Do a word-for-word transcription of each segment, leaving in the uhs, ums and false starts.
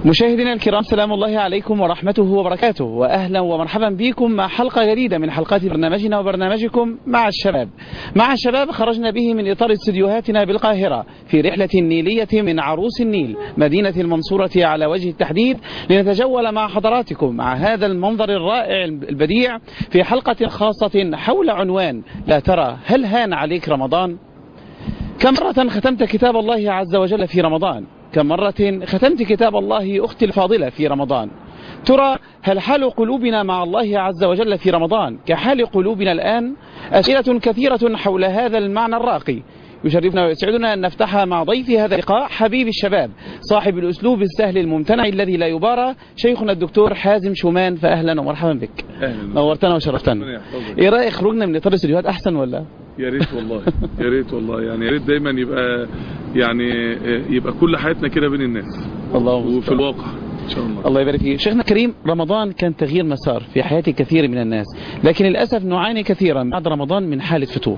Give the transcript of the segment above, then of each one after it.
مشاهدينا الكرام، سلام الله عليكم ورحمته وبركاته، وأهلا ومرحبا بكم مع حلقة جديدة من حلقات برنامجنا وبرنامجكم مع الشباب. مع الشباب خرجنا به من إطار استديوهاتنا بالقاهرة في رحلة نيلية من عروس النيل مدينة المنصورة على وجه التحديد، لنتجول مع حضراتكم مع هذا المنظر الرائع البديع في حلقة خاصة حول عنوان: لا ترى هل هان عليك رمضان؟ كم مرة ختمت كتاب الله عز وجل في رمضان؟ كم مرة ختمت كتاب الله أختي الفاضلة في رمضان؟ ترى هل حال قلوبنا مع الله عز وجل في رمضان كحال قلوبنا الآن؟ أسئلة كثيرة حول هذا المعنى الراقي يشرفنا ويسعدنا أن نفتحها مع ضيف هذا اللقاء، حبيب الشباب، صاحب الأسلوب السهل الممتنع الذي لا يبارى، شيخنا الدكتور حازم شومان. فأهلا ومرحبا بك. نورتنا وشرفتنا. إيه رأيك خروجنا من إطار الاستديوهات أحسن ولا؟ يا ريت والله، يا ريت والله، يعني يا ريت دايما يبقى يعني يبقى كل حياتنا كده بين الناس الله وفي الواقع ان شاء الله. الله يبارك فيك. شيخنا الكريم، رمضان كان تغيير مسار في حياة كثير من الناس، لكن للأسف نعاني كثيرا بعد رمضان من حالة فتور.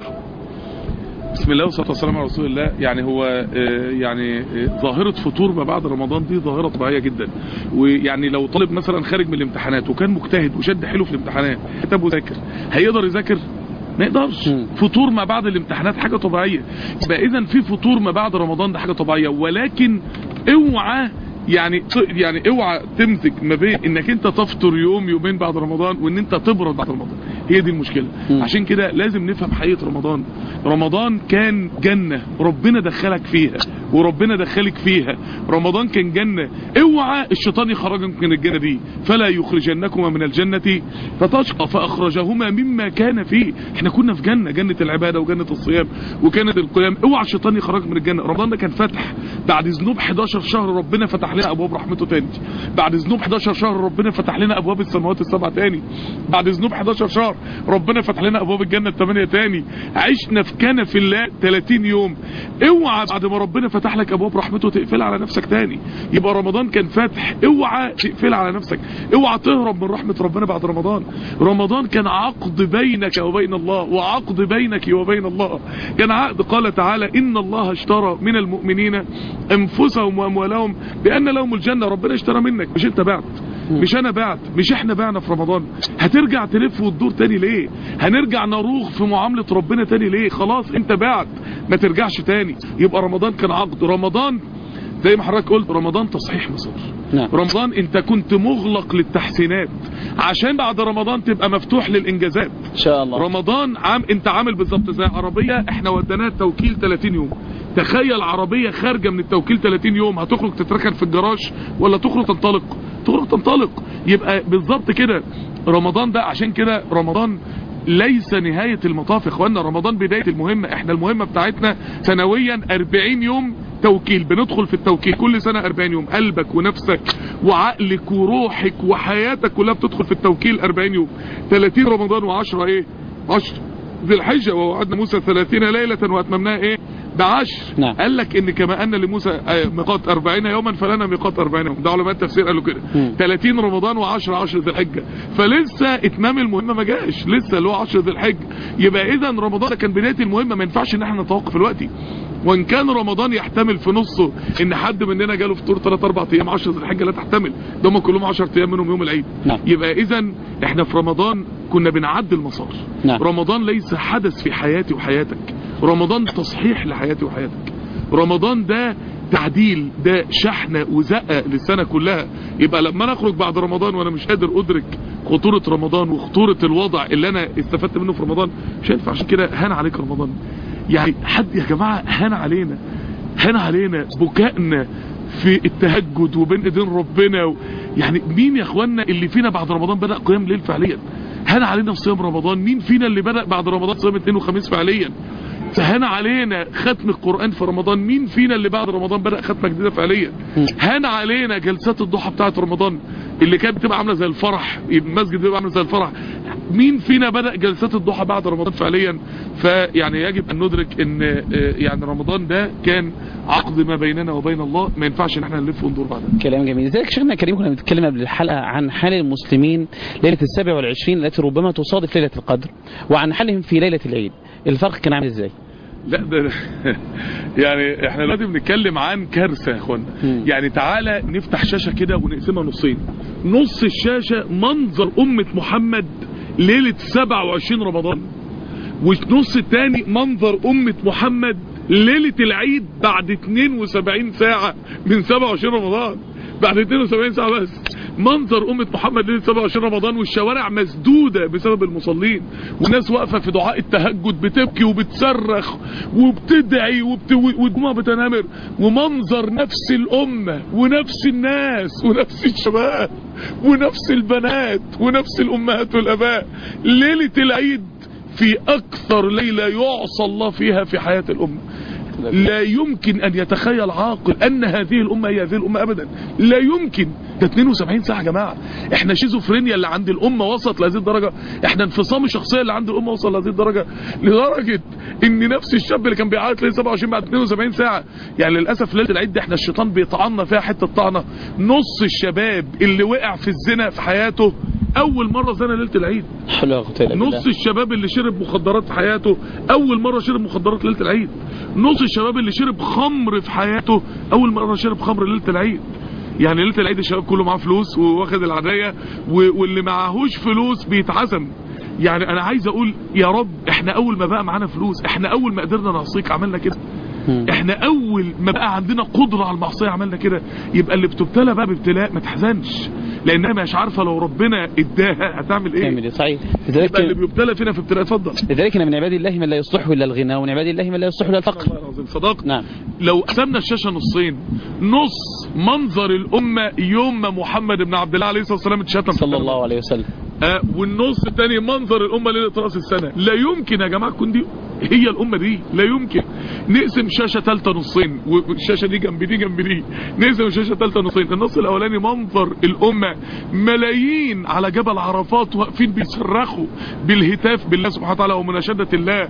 بسم الله والصلاه والسلام على رسول الله. يعني هو يعني ظاهره فتور ما بعد رمضان دي ظاهره طبيعيه جدا. ويعني لو طالب مثلا خارج من الامتحانات وكان مجتهد وشد حلو في الامتحانات كتب وذاكر، هيقدر يذاكر؟ ما يقدرش. فطور ما بعد الامتحانات حاجه طبيعيه. يبقى اذا في فطور ما بعد رمضان ده حاجه طبيعيه، ولكن اوعى يعني يعني اوعى تمسك ما بين انك انت تفطر يوم يومين بعد رمضان وان انت تبرد بعد رمضان. هي دي المشكله. م. عشان كده لازم نفهم حقيقه رمضان. رمضان كان جنه ربنا دخلك فيها وربنا دخلك فيها. رمضان كان جنه، اوعى الشيطان يخرجك من الجنه دي. فلا يخرجنكما من الجنه فتشقى فاخرجهما مما كان فيه. احنا كنا في جنه، جنه العباده وجنه الصيام وكانت القيام. اوعى الشيطان يخرجك من الجنه. رمضان ده كان فتح بعد ذنوب حداشر شهر، ربنا فتح لنا ابواب رحمته تاني. بعد ذنوب حداشر شهر ربنا فتح لنا ابواب السماوات السبعه تاني. بعد ذنوب حداشر شهر ربنا فتح لنا ابواب الجنه الثمانيه تاني. عشنا في كنف الله ثلاثين يوم. اوعى بعد ما ربنا فتح لك ابواب رحمته تقفل على نفسك تاني. يبقى رمضان كان فاتح، اوعى تقفل على نفسك، اوعى تهرب من رحمه ربنا بعد رمضان. رمضان كان عقد بينك وبين الله، وعقد بينك وبين الله. كان عقد. قال تعالى: ان الله اشترى من المؤمنين انفسهم واموالهم بان لهم الجنه. ربنا اشترى منك، مش انت بعت، مش انا بعت، مش احنا بعنا في رمضان. هترجع تلف وتدور تاني ليه؟ هنرجع نروغ في معامله ربنا تاني ليه؟ خلاص انت بعت، ما ترجعش تاني. يبقى رمضان كان عقد. رمضان زي ما حضرتك قلت، رمضان تصحيح مسار. نعم. رمضان انت كنت مغلق للتحسينات عشان بعد رمضان تبقى مفتوح للانجازات ان شاء الله. رمضان عام انت عامل بالظبط زي عربيه احنا وديناها التوكيل ثلاثين يوم. تخيل عربيه خارجه من التوكيل ثلاثين يوم، هتخرج تتركن في الجراج ولا تخرج تنطلق؟ تخرج تنطلق. يبقى بالظبط كده رمضان ده. عشان كده رمضان ليس نهاية المطاف يا اخوانا، رمضان بداية المهمة. احنا المهمة بتاعتنا سنويا أربعين يوم توكيل، بندخل في التوكيل كل سنة أربعين يوم. قلبك ونفسك وعقلك وروحك وحياتك كلها بتدخل في التوكيل أربعين يوم. ثلاثين رمضان وعشرة ايه؟ عشرة ذي الحجة. ووعدنا موسى ثلاثين ليلة واتممناها ايه؟ بعشر. نعم. قال لك ان كما ان لموسى ميقات أربعين يوما فلنا ميقات أربعين يوم. ده علماء التفسير قالوا كده. ثلاثين رمضان وعشرة عشر ذي الحجة. فلسه اتمام المهمة ما جاش، لسه اللي هو عشر ذي الحجة. يبقى اذا رمضان ده كان بداية المهمة، ما ينفعش ان احنا نتوقف الوقت. وان كان رمضان يحتمل في نصه ان حد مننا جاله فطور ثلاث اربع ايام، عشر ذي الحجة لا تحتمل، ده هم كلهم عشر ايام منهم يوم العيد. نعم. يبقى اذا احنا في رمضان كنا بنعدل المسار. نعم. رمضان ليس حدث في حياتي وحياتك، رمضان تصحيح لحياتي وحياتك. رمضان ده تعديل، ده شحنة وزقة للسنة كلها. يبقى لما انا اخرج بعد رمضان وانا مش قادر ادرك خطورة رمضان وخطورة الوضع اللي انا استفدت منه في رمضان، مش هينفع. عشان كده هان عليك رمضان. يعني حد يا جماعة هان علينا، هان علينا بكائنا في التهجد وبين ايدين ربنا و... يعني مين يا اخوانا اللي فينا بعد رمضان بدأ قيام ليل فعليا؟ هان علينا في صيام رمضان. مين فينا اللي بدأ بعد رمضان صيام اثنين وخميس فعليا؟ فهان علينا ختم القرآن في رمضان. مين فينا اللي بعد رمضان بدأ ختمة جديدة فعليا؟ هان علينا جلسات الضحى بتاعت رمضان اللي كانت بتبقى عاملة زي الفرح، المسجد بيبقى عامل زي الفرح. مين فينا بدأ جلسات الضحى بعد رمضان فعليا؟ فيعني يجب ان ندرك ان يعني رمضان ده كان عقد ما بيننا وبين الله، ما ينفعش ان احنا نلف وندور بعدها. كلام جميل. لذلك شيخنا الكريم كنا بنتكلم قبل الحلقة عن حال المسلمين ليلة السابع والعشرين التي ربما تصادف ليلة القدر، وعن حالهم في ليلة العيد. الفرق كان عامل ازاي؟ لا ده يعني احنا دلوقتي بنتكلم عن كارثه يا اخوانا. يعني تعالى نفتح شاشه كده ونقسمها نصين. نص الشاشه منظر امه محمد ليله سبعة وعشرين رمضان، والنص الثاني منظر امه محمد ليله العيد بعد اتنين وسبعين ساعه من سبعة وعشرين رمضان. بعد اتنين وسبعين ساعه بس منظر امه محمد ليله سبعة وعشرين رمضان، والشوارع مسدوده بسبب المصلين، والناس واقفه في دعاء التهجد بتبكي وبتصرخ وبتدعي وبت... والجمعه بتنامر، ومنظر نفس الامه ونفس الناس ونفس الشباب ونفس البنات ونفس الامهات والاباء ليله العيد في اكثر ليله يعصى الله فيها في حياه الامه. لا يمكن ان يتخيل عاقل ان هذه الامه هي هذه الامه ابدا، لا يمكن. ده اتنين وسبعين ساعه يا جماعه. احنا شيزوفرينيا اللي عند الامه وصلت لهذه الدرجه، احنا انفصام الشخصيه اللي عند الامه وصل لهذه الدرجه، لدرجه ان نفس الشاب اللي كان بيعيط ليله سبعة وعشرين بعد اتنين وسبعين ساعه. يعني للاسف ليله العيد دي احنا الشيطان بيطعنا فيها حته طعنه. نص الشباب اللي وقع في الزنا في حياته اول مره زنا ليله العيد. نص الشباب اللي شرب مخدرات في حياته اول مره شرب مخدرات ليله العيد. نص الشباب اللي شرب خمر في حياته اول مره شرب خمر ليله العيد. يعني ليله العيد الشباب كله معاه فلوس وواخد العاديه، واللي معاهوش فلوس بيتعزم. يعني انا عايز اقول يا رب احنا اول ما بقى معانا فلوس، احنا اول ما قدرنا نعصيك عملنا كده، احنا اول ما بقى عندنا قدرة على المعصية عملنا كده. يبقى اللي بتبتلى بقى بابتلاء ما تحزنش، لانها مش عارفة لو ربنا اداها هتعمل ايه. تعمل ايه صحيح. يبقى اللي بيبتلى فينا في ابتلاء. اتفضل. لذلك من عباد الله من لا يصلح الا الغنى، ومن عباد الله من لا يصلح الا الفقر. صدقت. نعم. لو قسمنا الشاشة نصين، نص منظر الامة يوم ما محمد بن عبد الله عليه الصلاة والسلام اتشتم صلى الله عليه وسلم، آه والنص الثاني منظر الامة ليلة راس السنة. لا يمكن يا جماعة تكون دي هي الامة دي، لا يمكن. نقسم شاشة ثالثة نصين، والشاشة دي جنب دي جنب دي، نقسم الشاشة ثالثة نصين. النص الاولاني منظر الامة ملايين على جبل عرفات واقفين بيصرخوا بالهتاف بالله سبحانه وتعالى ومناشدة الله،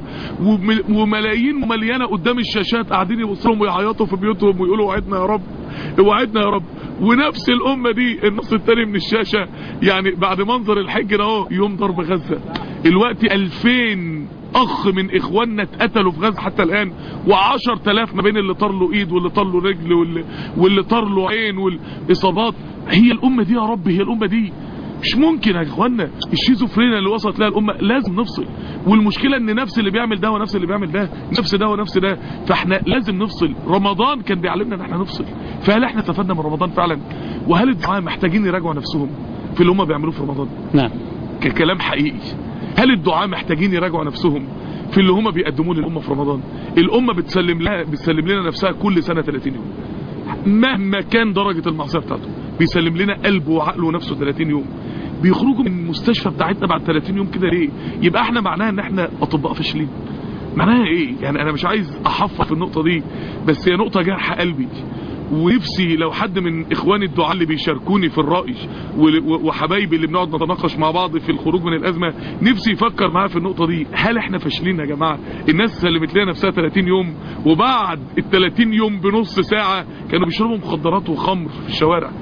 وملايين مليانة قدام الشاشات قاعدين يبصوا لهم ويعيطوا في بيوتهم ويقولوا وعدنا يا رب وعدنا يا رب. ونفس الامة دي النص الثاني من الشاشة يعني بعد منظر الحج اهو يوم ضرب غزة. الوقت ألفين اخ من اخواننا اتقتلوا في غزة حتى الان، وعشر تلاف ما بين اللي طار له ايد واللي طار له رجل واللي, واللي طار له عين والاصابات. هي الامة دي يا رب، هي الامة دي. مش ممكن يا اخوانا الشيزوفرينيا اللي وصلت لها الامه. لازم نفصل، والمشكله ان نفس اللي بيعمل ده ونفس اللي بيعمل ده، نفس ده ونفس ده، فاحنا لازم نفصل. رمضان كان بيعلمنا ان احنا نفصل، فهل احنا استفدنا من رمضان فعلا؟ وهل الدعاء محتاجين يراجعوا نفسهم في اللي هم بيعملوه في رمضان؟ نعم ككلام حقيقي. هل الدعاء محتاجين يراجعوا نفسهم في اللي هم بيقدموه للامه في رمضان؟ الامه بتسلم لها بتسلم لنا نفسها كل سنه ثلاثين يوم، مهما كان درجه المعصيه بتاعته بيسلم لنا قلبه وعقله ونفسه ثلاثين يوم. بيخرجوا من المستشفى بتاعتنا بعد ثلاثين يوم كده ليه؟ يبقى احنا معناها ان احنا اطباء فاشلين. معناها ايه؟ يعني انا مش عايز احفظ في النقطه دي، بس هي نقطه جرح قلبي، ونفسي لو حد من اخواني الدعاء اللي بيشاركوني في الرأي وحبايبي اللي بنقعد نتناقش مع بعض في الخروج من الازمه، نفسي يفكر معايا في النقطه دي. هل احنا فاشلين يا جماعه؟ الناس سلمت لنا نفسها ثلاثين يوم، وبعد ال ثلاثين يوم بنص ساعه كانوا بيشربوا مخدرات وخمر في الشوارع.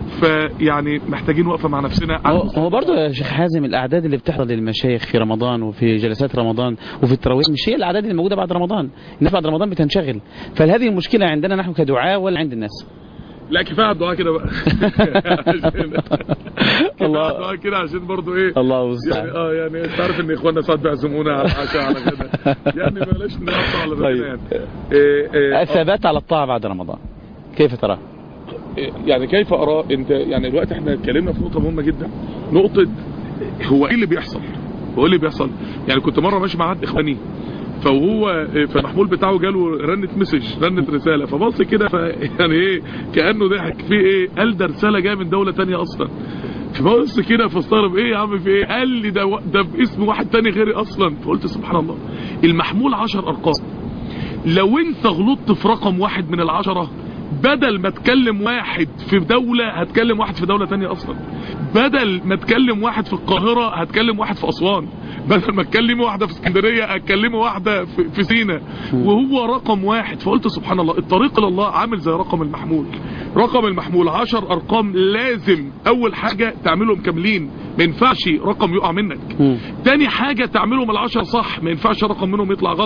فيعني محتاجين وقفه مع نفسنا. هو برضه يا شيخ حازم الاعداد اللي بتحضر للمشايخ في رمضان وفي جلسات رمضان وفي التراويح مش هي الاعداد اللي موجوده بعد رمضان. الناس بعد رمضان بتنشغل، فهل هذه المشكله عندنا نحن كدعاء ولا عند الناس؟ لا كفايه الدعاء كده بقى. الله الدعاء كده عشان برضه ايه الله المستعان. يعني اه يعني انت عارف ان اخواننا ساعات بيعزمونا على العشاء على غدا، يعني بلاش نقطع على ربنا. يعني إيه إيه الثبات على الطاعه بعد رمضان كيف ترى؟ يعني كيف ارى انت؟ يعني دلوقتي احنا اتكلمنا في نقطه مهمه جدا، نقطه هو ايه اللي بيحصل؟ هو ايه اللي بيحصل؟ يعني كنت مره ماشي مع حد اخواني، فهو فالمحمول بتاعه جاله رنت مسج، رنت رساله، فبص كده يعني ايه كانه ضحك في ايه؟ قال ده رساله جايه من دوله ثانيه اصلا. فبص كده فاستغرب ايه يا عم في ايه؟ قال لي ده ده باسم واحد ثاني غيري اصلا. فقلت سبحان الله، المحمول عشر ارقام، لو انت غلطت في رقم واحد من العشره بدل ما تكلم واحد في دولة هتكلم واحد في دولة تانية اصلا، بدل ما تكلم واحد في القاهرة هتكلم واحد في اسوان، بدل ما تكلم واحدة في اسكندرية هتكلم واحدة في, في سينا، وهو رقم واحد. فقلت سبحان الله، الطريق لله عامل زي رقم المحمول. رقم المحمول عشر ارقام، لازم اول حاجة تعملهم كاملين، ما ينفعش رقم يقع منك. تاني حاجة تعملهم العشر صح، ما ينفعش رقم منهم يطلع غلط.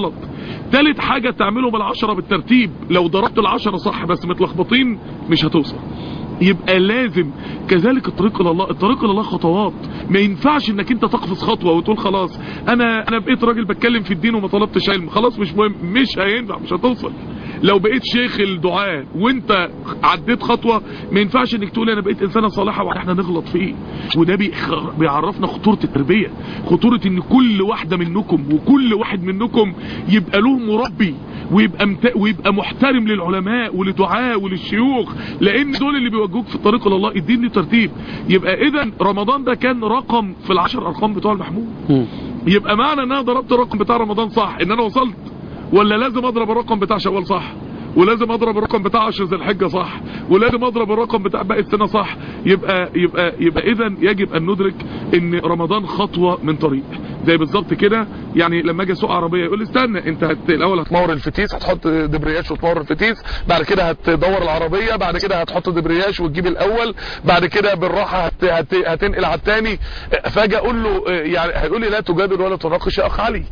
تالت حاجة تعملهم العشرة بالترتيب. لو ضربت العشرة صح بس متلخبطين مش هتوصل. يبقى لازم كذلك الطريق الى الله. الطريق الى الله خطوات. ما ينفعش انك انت تقفز خطوه وتقول خلاص انا انا بقيت راجل بتكلم في الدين وما طلبتش علم خلاص مش مهم. مش هينفع، مش هتوصل. لو بقيت شيخ الدعاء وانت عديت خطوه ما ينفعش انك تقول انا بقيت انسانه صالحه واحنا نغلط فيه. وده بيعرفنا خطوره التربيه، خطوره ان كل واحده منكم وكل واحد منكم يبقى له مربي ويبقى مت... ويبقى محترم للعلماء وللدعاء وللشيوخ، لان دول اللي بيوجهوك في الطريق الى الله. الدين له ترتيب. يبقى اذا رمضان ده كان رقم في العشر ارقام بتوع المحمود. يبقى معنى ان انا ضربت الرقم بتاع رمضان صح ان انا وصلت، ولا لازم اضرب الرقم بتاع شوال صح، ولازم اضرب الرقم بتاع عشر ذي الحجه صح، ولازم اضرب الرقم بتاع باقي السنه صح. يبقى يبقى يبقى اذا يجب ان ندرك ان رمضان خطوه من طريق. زي بالظبط كده يعني لما اجي اسوق عربيه يقول لي استنى انت هت... الاول هتمور الفتيس، هتحط دبرياج وتمور الفتيس، بعد كده هتدور العربيه، بعد كده هتحط دبرياج وتجيب الاول، بعد كده بالراحه هت... هت... هتنقل على الثاني. فاجي اقول له يعني هيقول لي لا تجادل ولا تناقش يا اخ علي.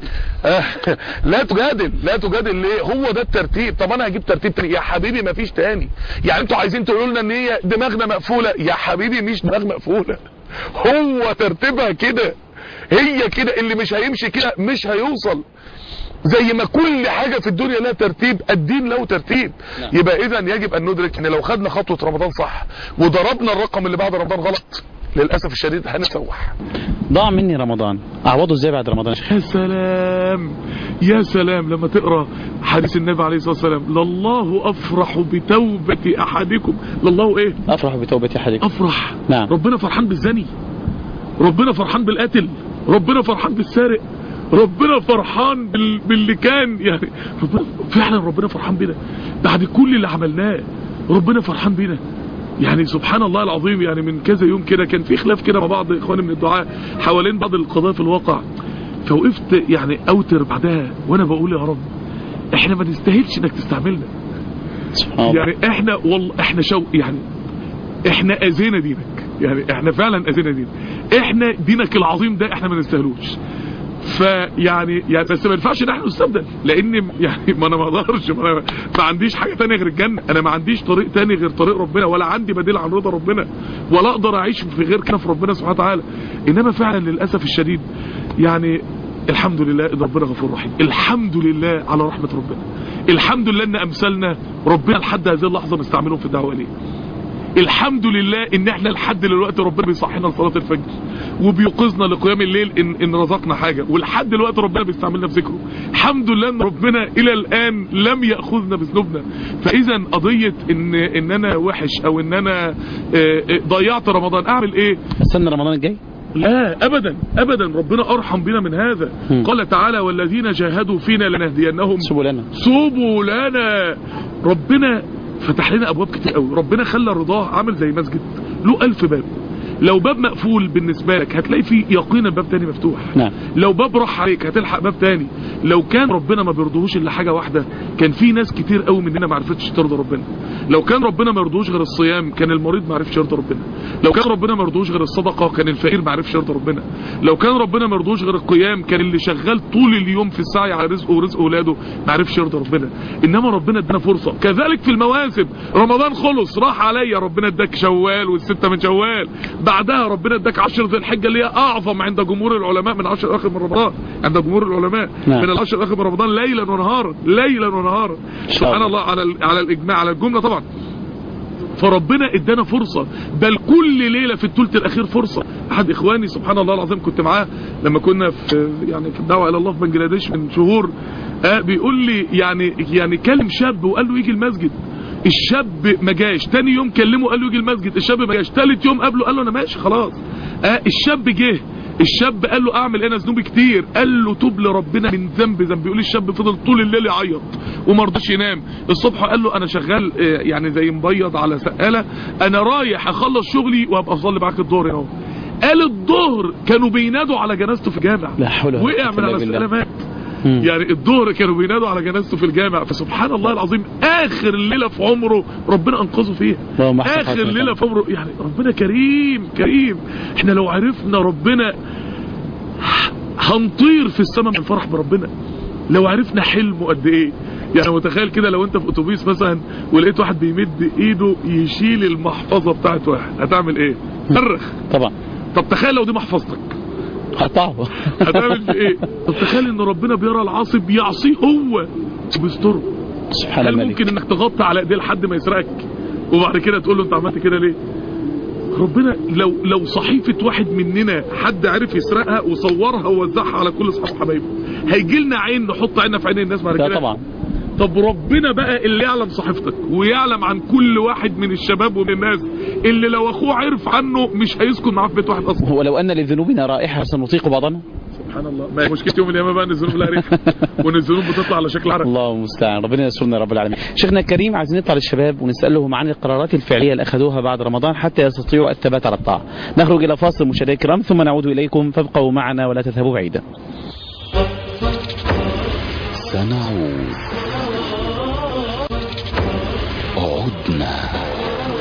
لا تجادل لا تجادل ليه؟ هو ده الترتيب. طب انا هجيب ترتيب تاني يا حبيبي؟ مفيش تاني. يعني انتوا عايزين تقولوا لنا ان هي دماغنا مقفوله؟ يا حبيبي مش دماغ مقفوله، هو ترتيبها كده، هي كده. اللي مش هيمشي كده مش هيوصل. زي ما كل حاجة في الدنيا لها ترتيب، الدين له ترتيب. يبقى اذا يجب ان ندرك ان لو خدنا خطوة رمضان صح وضربنا الرقم اللي بعد رمضان غلط للأسف الشديد هنتسوح. ضاع مني رمضان، اعوضه ازاي بعد رمضان؟ يا سلام يا سلام لما تقرأ حديث النبي عليه الصلاة والسلام: لله افرح بتوبة احدكم. لله ايه؟ افرح بتوبة احدكم. افرح. نعم. ربنا فرحان بالزني، ربنا فرحان بالقاتل، ربنا فرحان بالسارق، ربنا فرحان بال... باللي كان يعني ربنا... فعلا ربنا فرحان بينا بعد كل اللي عملناه. ربنا فرحان بينا يعني سبحان الله العظيم. يعني من كذا يوم كده كان في خلاف كده مع بعض اخواني من الدعاء حوالين بعض القضايا في الواقع، فوقفت يعني اوتر بعدها وانا بقول يا رب احنا ما نستاهلش انك تستعملنا. يعني احنا والله احنا شو يعني احنا اذينا دينك، يعني احنا فعلا اذينا دينك، احنا دينك العظيم ده احنا ما نستاهلوش. فيعني يعني بس ما ينفعش ان احنا نستبدل، لان يعني ما انا ما اقدرش، ما, أنا ما عنديش حاجه ثانيه غير الجنه، انا ما عنديش طريق ثاني غير طريق ربنا، ولا عندي بديل عن رضا ربنا، ولا اقدر اعيش في غير كده في ربنا سبحانه وتعالى. انما فعلا للاسف الشديد يعني الحمد لله ان ربنا غفور رحيم، الحمد لله على رحمه ربنا، الحمد لله ان امثالنا ربنا لحد هذه اللحظه بنستعملهم في الدعوه اليه. الحمد لله ان احنا لحد دلوقتي ربنا بيصحينا لصلاه الفجر وبيوقظنا لقيام الليل ان ان رزقنا حاجه، ولحد دلوقتي ربنا بيستعملنا في ذكره. الحمد لله ان ربنا الى الان لم ياخذنا بذنوبنا. فاذا قضيه ان ان انا وحش او ان انا ضيعت رمضان اعمل ايه؟ استنى رمضان الجاي؟ لا ابدا ابدا، ربنا ارحم بنا من هذا. م. قال تعالى: والذين جاهدوا فينا لنهدينهم سبلنا سبلنا. ربنا فتح لنا ابواب كتير قوي، ربنا خلى رضاه عامل زي مسجد له ألف باب. لو باب مقفول بالنسبه لك هتلاقي فيه يقينا باب تاني مفتوح. نعم. لو باب راح عليك هتلحق باب تاني. لو كان ربنا ما بيرضوهوش الا حاجه واحده كان في ناس كتير قوي مننا ما عرفتش ترضى ربنا. لو كان ربنا ما يرضوهوش غير الصيام كان المريض ما عرفش يرضى ربنا. لو كان ربنا ما يرضوهوش غير الصدقه كان الفقير ما عرفش يرضى ربنا. لو كان ربنا ما يرضوهوش غير القيام كان اللي شغال طول اليوم في السعي على رزقه ورزق اولاده ما عرفش يرضى ربنا. انما ربنا ادانا فرصه. كذلك في المواسم، رمضان خلص راح عليا، ربنا اداك شوال والسته من شوال، بعدها ربنا اداك عشر ذي الحجه اللي هي اعظم عند جمهور العلماء من عشر الاخر من رمضان، عند جمهور العلماء نعم. من العشر الاخر من رمضان ليلا ونهارا ليلا ونهارا سبحان الله على على الاجماع على الجمله طبعا. فربنا ادانا فرصة، بل كل ليلة في الثلث الاخير فرصة. احد اخواني سبحان الله العظيم كنت معاه لما كنا في يعني في الدعوة الى الله في بنجلاديش من شهور، آه بيقول لي يعني يعني كلم شاب وقال له يجي المسجد، الشاب ما جاش، تاني يوم كلمه قال له يجي المسجد، الشاب ما جاش، تالت يوم قابله قال له انا ماشي خلاص. آه الشاب جه، الشاب قال له اعمل انا ذنوبي كتير، قال له توب لربنا من ذنب ذنب. بيقول الشاب فضل طول الليل يعيط وما رضاش ينام. الصبح قال له انا شغال يعني زي مبيض على سقاله، انا رايح اخلص شغلي وابقى اصلي معاك الظهر اهو. قال الظهر كانوا بينادوا على جنازته في الجامع، لا حول ولا قوة وقع من على السقاله مات. يعني الظهر كانوا بينادوا على جنازته في الجامع. فسبحان الله العظيم اخر ليله في عمره ربنا انقذه فيها، اخر ليله في عمره. يعني ربنا كريم كريم. احنا لو عرفنا ربنا هنطير في السماء من الفرح بربنا. لو عرفنا حلمه قد ايه. يعني متخيل كده لو انت في اتوبيس مثلا ولقيت واحد بيمد ايده يشيل المحفظة بتاعت واحد، هتعمل ايه؟ صرخ طبعا. طب تخيل لو دي محفظتك هقطعه. هتعمل في ايه؟ طب تخيل ان ربنا بيرى العاصي بيعصيه هو وبيستره. سبحان هل الملك. ممكن انك تغطي على ايديه لحد ما يسرقك وبعد كده تقول له انت عملت كده ليه؟ ربنا لو لو صحيفة واحد مننا حد عرف يسرقها وصورها ووزعها على كل اصحاب حبايبه، هيجي لنا عين نحط عيننا في عين الناس بعد كده؟ طبعا. طب ربنا بقى اللي يعلم صحيفتك ويعلم عن كل واحد من الشباب ومن الناس اللي لو اخوه عرف عنه مش هيسكن معاه في بيت واحد اصلا. ولو ان لذنوبنا رائحة سنطيق بعضنا. سبحان الله. ما هي مشكلة يوم القيامة بقى ان الذنوب لها ريحة وان الذنوب بتطلع على شكل عرق. الله المستعان، ربنا يسترنا يا رب العالمين. شيخنا الكريم، عايزين نطلع للشباب ونسالهم عن القرارات الفعليه اللي اخذوها بعد رمضان حتى يستطيعوا الثبات على الطاعه. نخرج الى فاصل مشاهدينا الكرام ثم نعود اليكم، فابقوا معنا ولا تذهبوا بعيدا. سنعود. عدنا.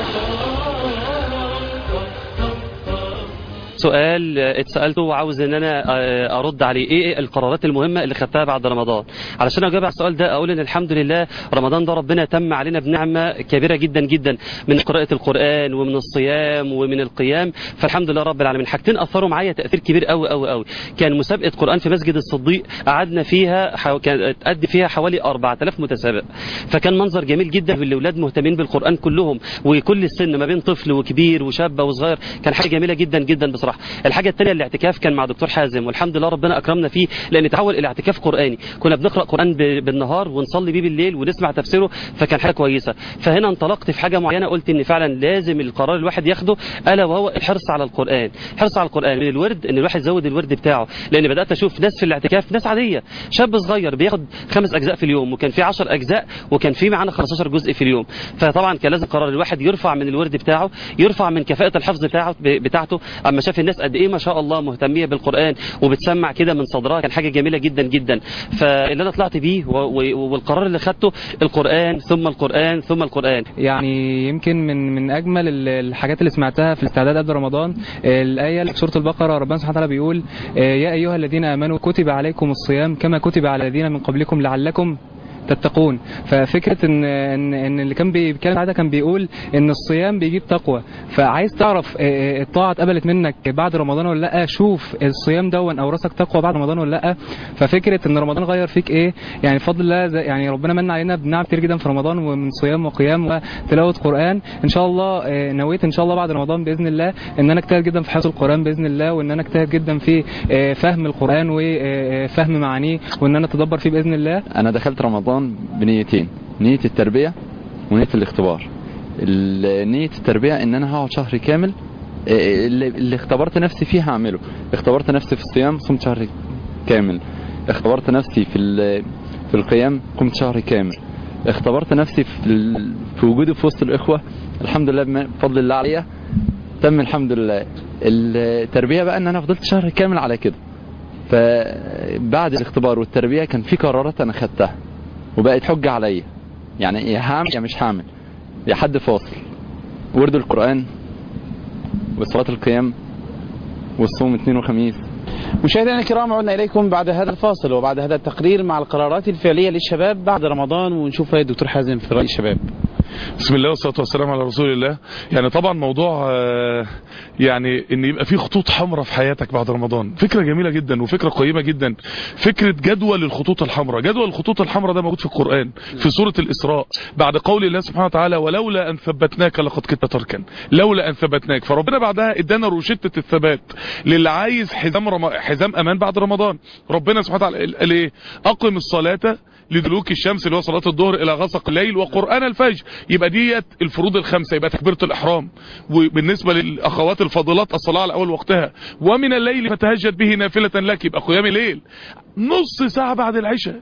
سؤال اتسألته وعاوز ان انا ارد عليه، ايه القرارات المهمة اللي خدتها بعد رمضان؟ علشان اجاوب على السؤال ده اقول ان الحمد لله رمضان ده ربنا تم علينا بنعمة كبيرة جدا جدا، من قراءة القرآن ومن الصيام ومن القيام، فالحمد لله رب العالمين. حاجتين اثروا معايا تأثير كبير قوي قوي قوي. كان مسابقة قرآن في مسجد الصديق، قعدنا فيها حو... كان تأدي فيها حوالي أربعة آلاف متسابق، فكان منظر جميل جدا، والاولاد مهتمين بالقرآن كلهم وكل السن ما بين طفل وكبير وشاب وصغير، كان حاجة جميلة جدا جدا بصراحة. الحاجة الثانية الاعتكاف كان مع دكتور حازم، والحمد لله ربنا أكرمنا فيه لأن تحول إلى اعتكاف قرآني، كنا بنقرأ قرآن بالنهار ونصلي بيه بالليل ونسمع تفسيره، فكان حاجة كويسة. فهنا انطلقت في حاجة معينة، قلت إن فعلا لازم القرار الواحد ياخده ألا وهو الحرص على القرآن. الحرص على القرآن من الورد، إن الواحد يزود الورد بتاعه، لأن بدأت أشوف ناس في الاعتكاف ناس عادية، شاب صغير بياخد خمس أجزاء في اليوم، وكان في عشر أجزاء، وكان في معانا خمستاشر جزء في اليوم. فطبعا كان لازم قرار الواحد يرفع من الورد بتاعه، يرفع من كفاءة الحفظ بتاعه بتاعته. أما شاف الناس قد إيه ما شاء الله مهتمية بالقرآن وبتسمع كده من صدرها، كان حاجة جميلة جدا جدا. فاللي أنا طلعت بيه والقرار اللي خدته القرآن ثم القرآن ثم القرآن. يعني يمكن من من أجمل الحاجات اللي سمعتها في الاستعداد قبل رمضان الآية في سورة البقرة، ربنا سبحانه وتعالى بيقول يا أيها الذين آمنوا كتب عليكم الصيام كما كتب على الذين من قبلكم لعلكم تتقون. ففكرة ان ان, إن اللي كان بيتكلم على ده كان بيقول ان الصيام بيجيب تقوى، فعايز تعرف الطاعة اتقبلت منك بعد رمضان ولا لا، شوف الصيام ده اورثك تقوى بعد رمضان ولا لا. ففكرة ان رمضان غير فيك ايه، يعني بفضل الله يعني ربنا من علينا بنعم كتير جدا في رمضان، ومن صيام وقيام وتلاوة قرآن. ان شاء الله نويت ان شاء الله بعد رمضان باذن الله ان انا اجتهد جدا في حفظ القرآن باذن الله، وان انا اجتهد جدا في فهم القرآن وفهم معانيه، وان انا اتدبر فيه باذن الله. انا دخلت رمضان بنيتين، نية التربية ونية الاختبار. نية التربية ان انا هقعد شهر كامل، اللي, اللي اختبرت نفسي فيه هعمله. اختبرت نفسي في الصيام، صمت شهر كامل. اختبرت نفسي في في القيام، قمت شهر كامل. اختبرت نفسي في, في وجودي في وسط الاخوة، الحمد لله بفضل الله عليا تم الحمد لله. التربية بقى ان انا فضلت شهر كامل على كده. فبعد الاختبار والتربية كان في قرارات انا خدتها وبقت حجة عليا، يعني يا هعمل يا مش هعمل، يا حد فاصل. ورد القرآن وصلاة القيام والصوم اثنين وخميس. مشاهدينا الكرام، عدنا إليكم بعد هذا الفاصل وبعد هذا التقرير مع القرارات الفعلية للشباب بعد رمضان، ونشوف رأي الدكتور حازم في رأي الشباب. بسم الله والصلاة والسلام على رسول الله. يعني طبعا موضوع يعني ان يبقى في خطوط حمراء في حياتك بعد رمضان فكرة جميلة جدا وفكرة قيمة جدا. فكرة جدول الخطوط الحمراء، جدول الخطوط الحمراء ده موجود في القرآن في سورة الإسراء بعد قول الله سبحانه وتعالى ولولا أن ثبتناك لقد كنت تركا، لولا أن ثبتناك. فربنا بعدها ادانا روشتة الثبات للي عايز حزام رم... حزام أمان بعد رمضان. ربنا سبحانه وتعالى قال ايه؟ أقم الصلاة لدلوك الشمس اللي هو صلاة الظهر إلى غسق الليل وقرآن الفجر. يبقى ديت الفروض الخمسة، يبقى تكبيرة الإحرام. وبالنسبة للأخوات الفاضلات الصلاة على أول وقتها. ومن الليل فتهجد به نافلة لك، يبقى قيام الليل. نص ساعة بعد العشاء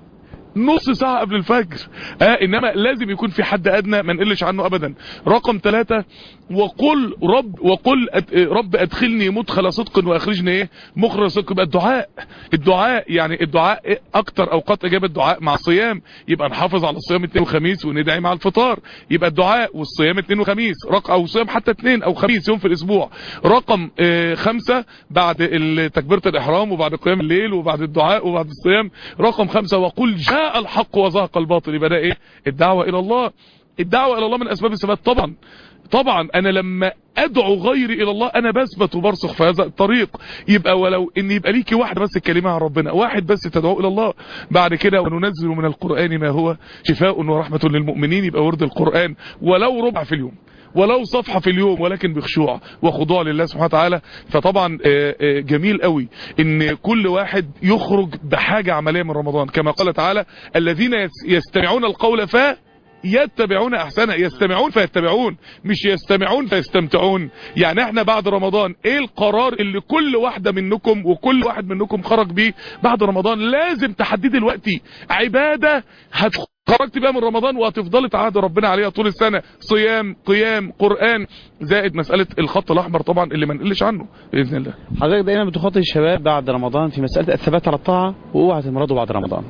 نص ساعة قبل الفجر. اه انما لازم يكون في حد ادنى ما نقلش عنه ابدا. رقم ثلاثة، وقل رب وقل أد رب ادخلني مدخل صدق واخرجني ايه مخرج صدق. يبقى الدعاء الدعاء يعني الدعاء إيه اكتر اوقات اجابة الدعاء مع الصيام، يبقى نحافظ على الصيام اثنين وخميس وندعي مع الفطار. يبقى الدعاء والصيام اثنين وخميس رقم، او صيام حتى اثنين او خميس يوم في الاسبوع. رقم اه خمسة، بعد تكبيرة الاحرام وبعد قيام الليل وبعد الدعاء وبعد الصيام. رقم خمسة، وقل جاء الحق وزهق الباطل. يبقى ده ايه الدعوة الى الله. الدعوة الى الله من اسباب الثبات طبعا. طبعا انا لما ادعو غيري الى الله انا بثبت وبرسخ في هذا الطريق. يبقى ولو ان يبقى ليكي واحد بس الكلمة عن ربنا، واحد بس تدعو الى الله. بعد كده وننزل من القرآن ما هو شفاء ورحمة للمؤمنين. يبقى ورد القرآن ولو ربع في اليوم، ولو صفحة في اليوم، ولكن بخشوع وخضوع لله سبحانه وتعالى. فطبعا جميل قوي ان كل واحد يخرج بحاجة عملية من رمضان، كما قال تعالى الذين يستمعون القول ف يتبعون احسنه. يستمعون فيتبعون، مش يستمعون فيستمتعون. يعني احنا بعد رمضان ايه القرار اللي كل واحدة منكم وكل واحد منكم خرج بيه بعد رمضان؟ لازم تحددي دلوقتي عبادة هتخرجت بيها من رمضان وهتفضلي تعاهدي ربنا عليها طول السنة، صيام قيام قرآن، زائد مسألة الخط الاحمر طبعا اللي ما نقلش عنه باذن الله. حضرتك دايما بتخاطب الشباب بعد رمضان في مسألة الثبات على الطاعة، واوعى تمرضوا بعد رمضان.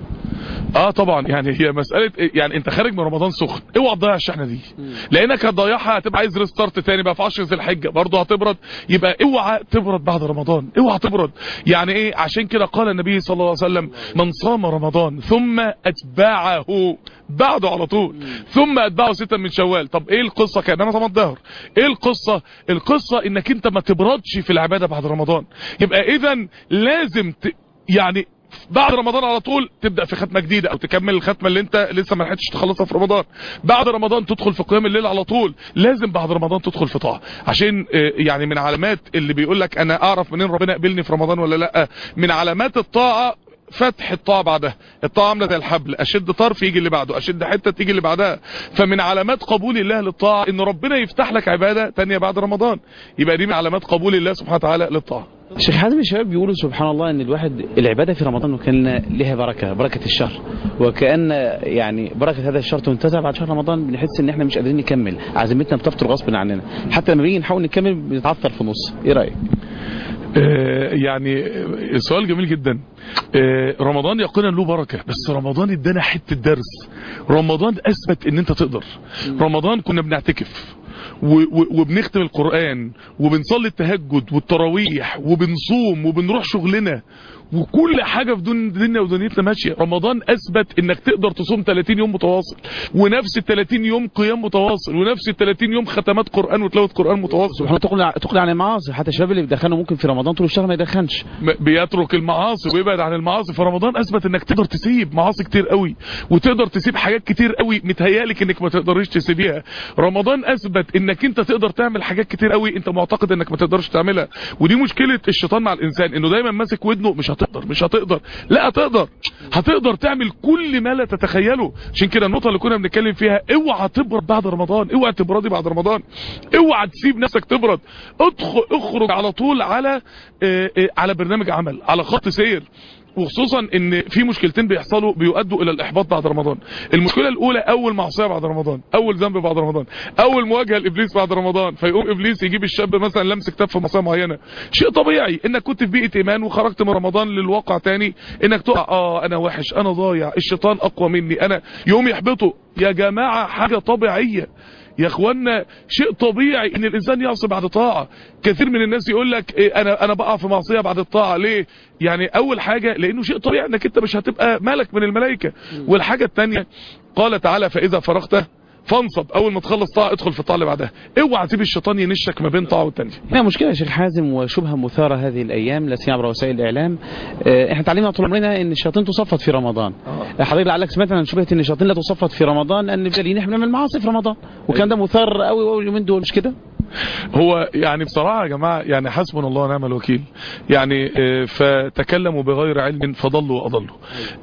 اه طبعا، يعني هي مسألة يعني انت خارج من رمضان سخن، اوعى تضيع الشحنة دي، لانك هتضيعها هتبقى عايز ريستارت تاني بقى في عشر ذي الحجة برضه هتبرد. يبقى اوعى تبرد بعد رمضان، اوعى تبرد. يعني ايه؟ عشان كده قال النبي صلى الله عليه وسلم من صام رمضان ثم اتبعه بعده على طول ثم اتبعه ستا من شوال. طب ايه القصة؟ كان انا طبعا ظهر ايه القصة؟ القصة انك انت ما تبردش في العبادة بعد رمضان. يبقى اذا لازم ت... يعني بعد رمضان على طول تبدأ في ختمة جديدة او تكمل الختمة اللي انت لسه ما لحقتش تخلصها في رمضان. بعد رمضان تدخل في قيام الليل على طول. لازم بعد رمضان تدخل في طاعة، عشان يعني من علامات اللي بيقول لك انا اعرف منين ربنا يقبلني في رمضان ولا لا، من علامات الطاعة فتح الطاعة بعدها. الطاعة عاملة زي الحبل، اشد طرف يجي اللي بعده، اشد حتة تيجي اللي بعدها. فمن علامات قبول الله للطاعة ان ربنا يفتح لك عبادة تانية بعد رمضان. يبقى دي من علامات قبول الله سبحانه وتعالى للطاعة. الشيخ حازم، الشباب بيقولوا سبحان الله ان الواحد العبادة في رمضان وكان لها بركة، بركة الشهر، وكأن يعني بركة هذا الشهر تنتزع بعد شهر رمضان بنحس ان احنا مش قادرين نكمل، عزيمتنا بتفتر غصب عننا، حتى لما بيجي نحاول نكمل بنتعثر في النص. ايه رأيك؟ آه يعني سؤال جميل جدا. آه رمضان يقينا له بركة، بس رمضان ادانا حتة درس. رمضان اثبت ان انت تقدر. رمضان كنا بنعتكف وبنختم القرآن وبنصلي التهجد والتراويح وبنصوم وبنروح شغلنا وكل حاجة في دنيا ودنيتنا ماشية. رمضان اثبت انك تقدر تصوم ثلاثين يوم متواصل، ونفس ال ثلاثين يوم قيام متواصل، ونفس ال ثلاثين يوم ختمات قرآن وتلاوة قرآن متواصل. سبحان الله. تقلع تقلع عن المعاصي. حتى الشباب اللي بيدخنوا ممكن في رمضان طول الشهر ما يدخنش، بيترك المعاصي ويبعد عن المعاصي. فرمضان اثبت انك تقدر تسيب معاصي كتير قوي، وتقدر تسيب حاجات كتير قوي متهيالك انك ما تقدرش تسيبيها. رمضان اثبت انك انت تقدر تعمل حاجات كتير قوي انت معتقد انك ما تقدرش تعملها. ودي مشكلة الشيطان مع الانسان، انه دايما ماسك ودنه مش هتقدر مش هتقدر لا هتقدر، هتقدر تعمل كل ما لا تتخيله. عشان كده النقطة اللي كنا بنتكلم فيها، اوعى تبرد بعد رمضان، اوعى تبردي بعد رمضان، اوعى تسيب نفسك تبرد. ادخل اخرج على طول على اه اه على برنامج عمل، على خط سير. وخصوصا ان في مشكلتين بيحصلوا بيؤدوا الى الاحباط بعد رمضان. المشكله الاولى اول معصيه بعد رمضان، اول ذنب بعد رمضان، اول مواجهه لابليس بعد رمضان. فيقوم ابليس يجيب الشاب مثلا لمس كتاب في معصيه معينه. شيء طبيعي انك كنت في بيئه ايمان وخرجت من رمضان للواقع تاني انك تقع، اه انا وحش، انا ضايع، الشيطان اقوى مني، انا يوم يحبطه. يا جماعه حاجه طبيعيه يا اخوانا، شيء طبيعي ان الانسان يعصي بعد طاعة. كثير من الناس يقول لك إيه انا انا بقع في معصية بعد الطاعة. ليه؟ يعني اول حاجة لانه شيء طبيعي انك انت مش هتبقى ملك من الملائكة. والحاجة الثانية قال تعالى فاذا فرغت فانصب، اول ما تخلص طاعه ادخل في الطاعه اللي بعدها. اوعى تسيب الشيطان ينشك ما بين طاعه والثانيه. هنا مشكله يا شيخ حازم وشبهه مثاره هذه الايام لا سيما عبر وسائل الاعلام. اه احنا تعلمنا طول عمرنا ان الشياطين تصفد في رمضان. اه حضرتك لعلك سمعت عن شبهه ان الشياطين لا تصفد في رمضان، ان بدليل احنا بنعمل معاصي في رمضان، وكان ده مثار قوي قوي اليومين دول، مش كده؟ هو يعني بصراحة يا جماعة يعني حسبنا الله ونعم الوكيل. يعني فتكلموا بغير علم فضلوا وأضلوا.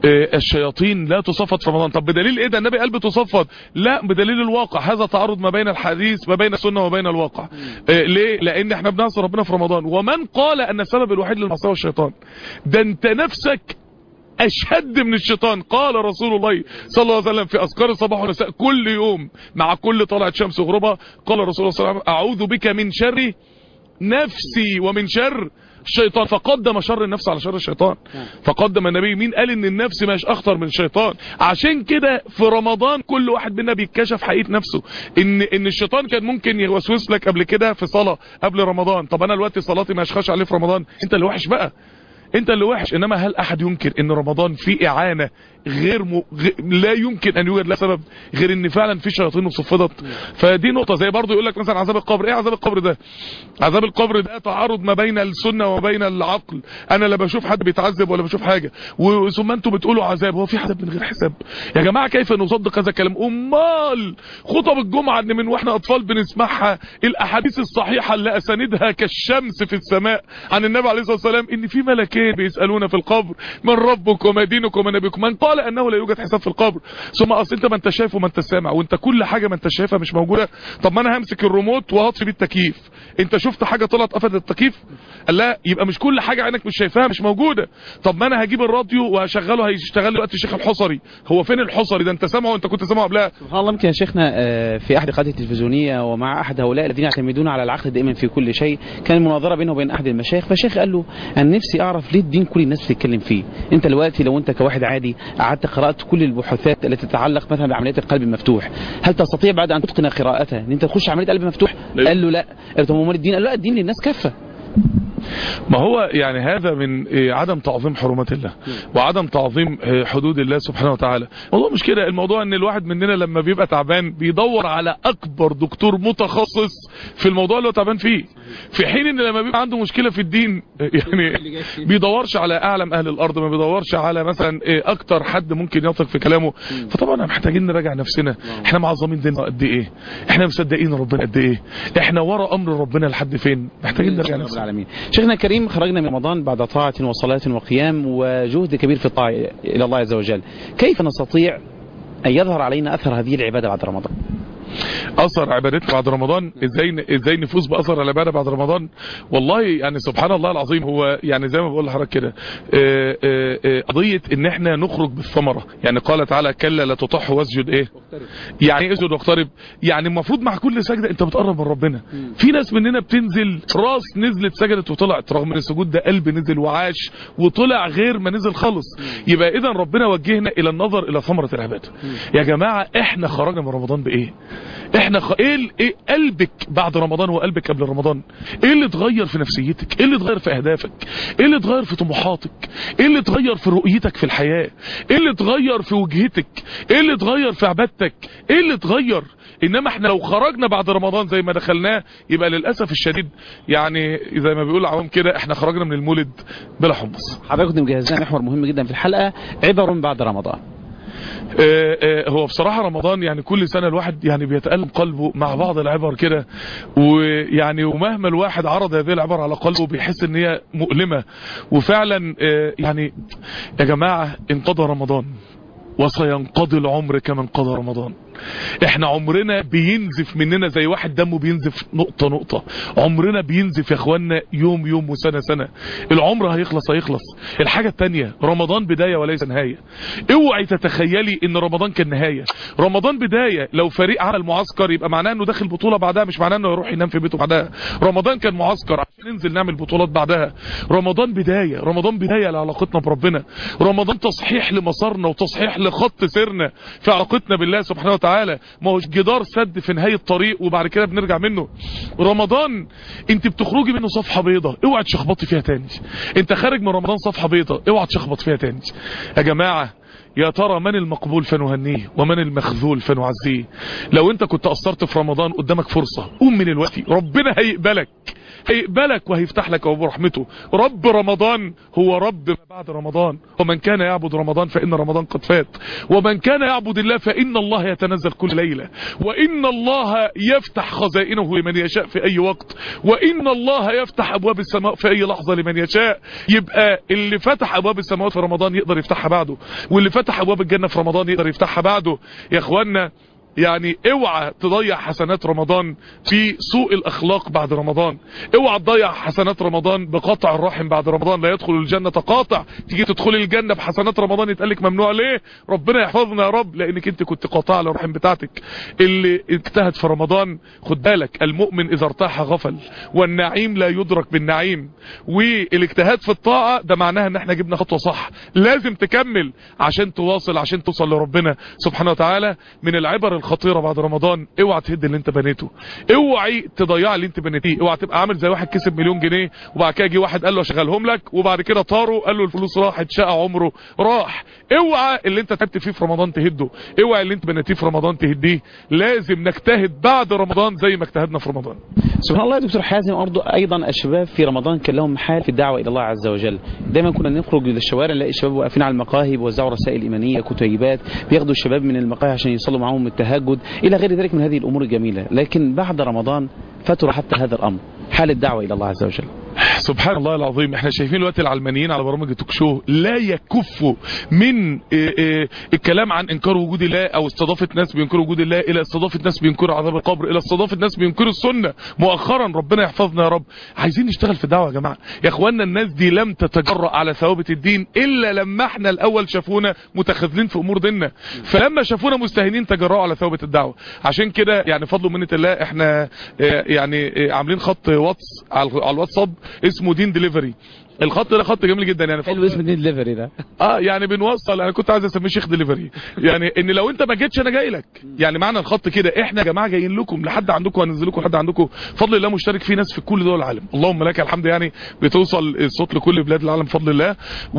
الشياطين لا تصفد في رمضان. طب بدليل ايه ده؟ النبي قال بتصفد. لا، بدليل الواقع. هذا تعارض ما بين الحديث ما بين السنة وبين الواقع. ليه؟ لان احنا بنعصي ربنا في رمضان. ومن قال ان السبب الوحيد للمعصية والشيطان، ده انت نفسك اشد من الشيطان. قال رسول الله صلى الله عليه وسلم في اذكار الصباح والمساء كل يوم مع كل طلعة شمس وغروبها، قال رسول الله صلى الله عليه وسلم اعوذ بك من شر نفسي ومن شر الشيطان. فقدم شر النفس على شر الشيطان، فقدم النبي. مين قال ان النفس مش اخطر من الشيطان؟ عشان كده في رمضان كل واحد منا بيتكشف حقيقة نفسه، ان ان الشيطان كان ممكن يوسوس لك قبل كده في صلاة قبل رمضان، طب انا دلوقتي صلاتي ما اشخاش عليه في رمضان، انت اللي وحش بقى، انت اللي وحش. انما هل احد ينكر ان رمضان فيه اعانة غير م... غ... لا يمكن ان يوجد لها سبب غير ان فعلا في شياطين وصفدت؟ فدي نقطة. زي برضو يقول لك مثلا عذاب القبر. ايه عذاب القبر ده؟ عذاب القبر ده تعارض ما بين السنة وما بين العقل. انا لا بشوف حد بيتعذب ولا بشوف حاجة، وثم انتم بتقولوا عذاب. هو في عذاب من غير حساب يا جماعة؟ كيف نصدق هذا الكلام؟ امال خطب الجمعة ان من واحنا اطفال بنسمعها الاحاديث الصحيحة اللي اساندها كالشمس في السماء عن النبي عليه الصلاة والسلام، ان في ملكين بيسألون في القبر من ربك وما دينك وما نبيك، من قال انه لا يوجد حساب في القبر. ثم اصل انت ما انت شايف وما انت سامع، وانت كل حاجة ما انت شايفها مش موجودة. طب ما انا همسك الريموت وهطفي بيه التكييف، انت شفت حاجة طلعت قفلت التكييف؟ قال لا، يبقى مش كل حاجة عينك مش شايفاها مش موجودة. طب ما انا هجيب الراديو وهشغله هيشتغل دلوقتي الشيخ الحصري، هو فين الحصري ده؟ انت سامعه وانت كنت سامعه قبلها. سبحان الله. يمكن يا شيخنا في احد القنوات التلفزيونيه ومع احد هؤلاء الذين يعتمدون على العقل دائما في كل شيء، كان مناظره بينه وبين احد المشايخ، فالشيخ قال له انا نفسي اعرف ليه الدين كل الناس بتتكلم فيه. انت دلوقتي لو انت كواحد عادي قعدت قرات كل البحوثات التي تتعلق مثلا بعمليات القلب المفتوح، هل تستطيع بعد ان تتقن قراءتها ان انت تخش عمليه قلب مفتوح؟ ليه؟ قال له لا. قال له امال الدين؟ قال له لا، الدين للناس كافه. ما هو يعني هذا من عدم تعظيم حرمات الله وعدم تعظيم حدود الله سبحانه وتعالى. والله مش كده الموضوع، ان الواحد مننا لما بيبقى تعبان بيدور على اكبر دكتور متخصص في الموضوع اللي هو تعبان فيه، في حين ان لما بيبقى عنده مشكلة في الدين يعني بيدورش على اعلم اهل الارض، ما بيدورش على مثلا اكتر حد ممكن يثق في كلامه. فطبعا محتاجين نراجع نفسنا، احنا معظمين ديننا قد ايه؟ احنا مصدقين ربنا قد ايه؟ احنا ورا امر ربنا لحد فين؟ محتاجين نراجع نفسنا. شيخنا الكريم، خرجنا من رمضان بعد طاعة وصلاة وقيام وجهد كبير في الطاعة إلى الله عز وجل، كيف نستطيع أن يظهر علينا أثر هذه العبادة بعد رمضان؟ اثر عبادتنا بعد رمضان، ازاي ازاي نفوز باثر العباده بعد رمضان؟ والله يعني سبحان الله العظيم، هو يعني زي ما بقول لحضرتك كده قضيه ان احنا نخرج بالثمره. يعني قال تعالى كلا لا تطح واسجد ايه؟ يعني ايه اسجد واقترب؟ يعني المفروض مع كل سجده انت بتقرب من ربنا. في ناس مننا بتنزل راس نزلت سجدت وطلعت، رغم ان السجود ده قلب نزل وعاش وطلع غير ما نزل خالص. يبقى اذا ربنا وجهنا الى النظر الى ثمره العباده. يا جماعه احنا خرجنا من رمضان بايه؟ احنا خ... ايه ايه قلبك بعد رمضان وقلبك قبل رمضان؟ ايه اللي اتغير في نفسيتك؟ ايه اللي اتغير في اهدافك؟ ايه اللي اتغير في طموحاتك؟ ايه اللي اتغير في رؤيتك في الحياة؟ ايه اللي اتغير في وجهتك؟ ايه اللي اتغير في عبادتك؟ ايه اللي اتغير؟ انما احنا لو خرجنا بعد رمضان زي ما دخلناه، يبقى للاسف الشديد يعني زي ما بيقول العوام كده احنا خرجنا من المولد بلا حمص. حضرتك كنت مجهز لنا محور مهم جدا في الحلقة، عبر بعد رمضان. آه آه هو بصراحة رمضان يعني كل سنة الواحد يعني بيتألم قلبه مع بعض العبر كده، ويعني ومهما الواحد عرض هذه العبر على قلبه بيحس ان هي مؤلمة. وفعلا آه يعني يا جماعة انقضى رمضان وسينقضي العمر كما انقضى رمضان. احنا عمرنا بينزف مننا زي واحد دمه بينزف نقطة نقطة، عمرنا بينزف يا اخوانا يوم يوم وسنة سنة. العمر هيخلص هيخلص. الحاجة التانية، رمضان بداية وليس نهاية. اوعي تتخيلي ان رمضان كان نهاية. رمضان بداية. لو فريق عمل معسكر يبقى معناه انه داخل بطولة بعدها، مش معناه انه يروح ينام في بيته بعدها. رمضان كان معسكر عشان ننزل نعمل بطولات بعدها. رمضان بداية. رمضان بداية لعلاقتنا بربنا. رمضان تصحيح لمسارنا وتصحيح لخط سيرنا في علاقتنا بالله سبحانه وتعالى. ما هوش جدار سد في نهاية الطريق وبعد كده بنرجع منه. رمضان انت بتخرجي منه صفحة بيضة، اوعى تشخبطي فيها تاني. انت خارج من رمضان صفحة بيضة، اوعى تشخبط فيها تاني. يا جماعة يا ترى من المقبول فنهنيه ومن المخذول فنعزيه. لو انت كنت قصرت في رمضان قدامك فرصة، قوم من الوقت، ربنا هيقبلك هيقبلك وهيفتح لك ابواب رحمته. رب رمضان هو رب ما بعد رمضان، ومن كان يعبد رمضان فإن رمضان قد فات، ومن كان يعبد الله فإن الله يتنزل كل ليلة، وإن الله يفتح خزائنه لمن يشاء في أي وقت، وإن الله يفتح أبواب السماء في أي لحظة لمن يشاء. يبقى اللي فتح أبواب السماوات في رمضان يقدر يفتحها بعده، واللي فتح أبواب الجنة في رمضان يقدر يفتحها بعده. يا اخوانا يعني اوعى تضيع حسنات رمضان في سوء الاخلاق بعد رمضان، اوعى تضيع حسنات رمضان بقطع الرحم بعد رمضان. لا يدخل الجنة قاطع. تيجي تدخل الجنة بحسنات رمضان يتقالك ممنوع. ليه؟ ربنا يحفظنا يا رب، لانك انت كنت قاطع الرحم بتاعتك. اللي اجتهد في رمضان خد بالك، المؤمن اذا ارتاح غفل، والنعيم لا يدرك بالنعيم. والاجتهاد في الطاعة ده معناها ان احنا جبنا خطوة صح، لازم تكمل عشان تواصل، عشان توصل لربنا سبحانه وتعالى. من العبر الخطيرة بعد رمضان، اوعى تهد اللي انت بنيته، اوعي تضيع اللي انت بنيتيه، اوعى تبقى عامل زي واحد كسب مليون جنيه وبعد كده جه واحد قال له اشغلهم لك وبعد كده طاروا قال له الفلوس راحت، شقى عمره راح. اوعى اللي انت تعبت فيه في رمضان تهده، اوعى اللي انت بنيتيه في رمضان تهديه. لازم نجتهد بعد رمضان زي ما اجتهدنا في رمضان. سبحان الله يا دكتور حازم، برضه ايضا الشباب في رمضان كان لهم حال في الدعوه الى الله عز وجل. دايما كنا نخرج للشوارع نلاقي الشباب واقفين على المقاهي بيوزعوا رسائل ايمانيه، كتيبات، بياخدوا الشباب من المقاهي عشان يصلوا معاهم التهجد الى غير ذلك من هذه الامور الجميله. لكن بعد رمضان فتر حتى هذا الامر، حال الدعوه الى الله عز وجل. سبحان الله العظيم. احنا شايفين الوقت العلمانيين على برامج التوك شو لا يكفوا من اه اه الكلام عن انكار وجود الله، او استضافه ناس بينكروا وجود الله، الى استضافه ناس بينكروا عذاب القبر، الى استضافه ناس بينكروا السنه مؤخرا. ربنا يحفظنا يا رب. عايزين نشتغل في الدعوه يا جماعه يا اخوانا. الناس دي لم تتجرأ على ثوابت الدين الا لما احنا الاول شافونا متخاذلين في امور ديننا، فلما شافونا مستهينين تجرأوا على ثوابت الدعوه. عشان كده يعني فضل ومنه الله احنا اه يعني اه عاملين خط واتس على الواتساب اسمه دين ديليفري. الخط ده خط جميل جدا يعني. حلو اسم دين ديليفري ده. اه يعني بنوصل، انا كنت عايز اسميه شيخ ديليفري، يعني ان لو انت ما جيتش انا جاي لك. يعني معنى الخط كده احنا يا جماعه جايين لكم لحد عندكم، هننزل لكم لحد عندكم. فضل الله مشترك فيه ناس في كل دول العالم، اللهم لك الحمد. يعني بتوصل الصوت لكل بلاد العالم بفضل الله.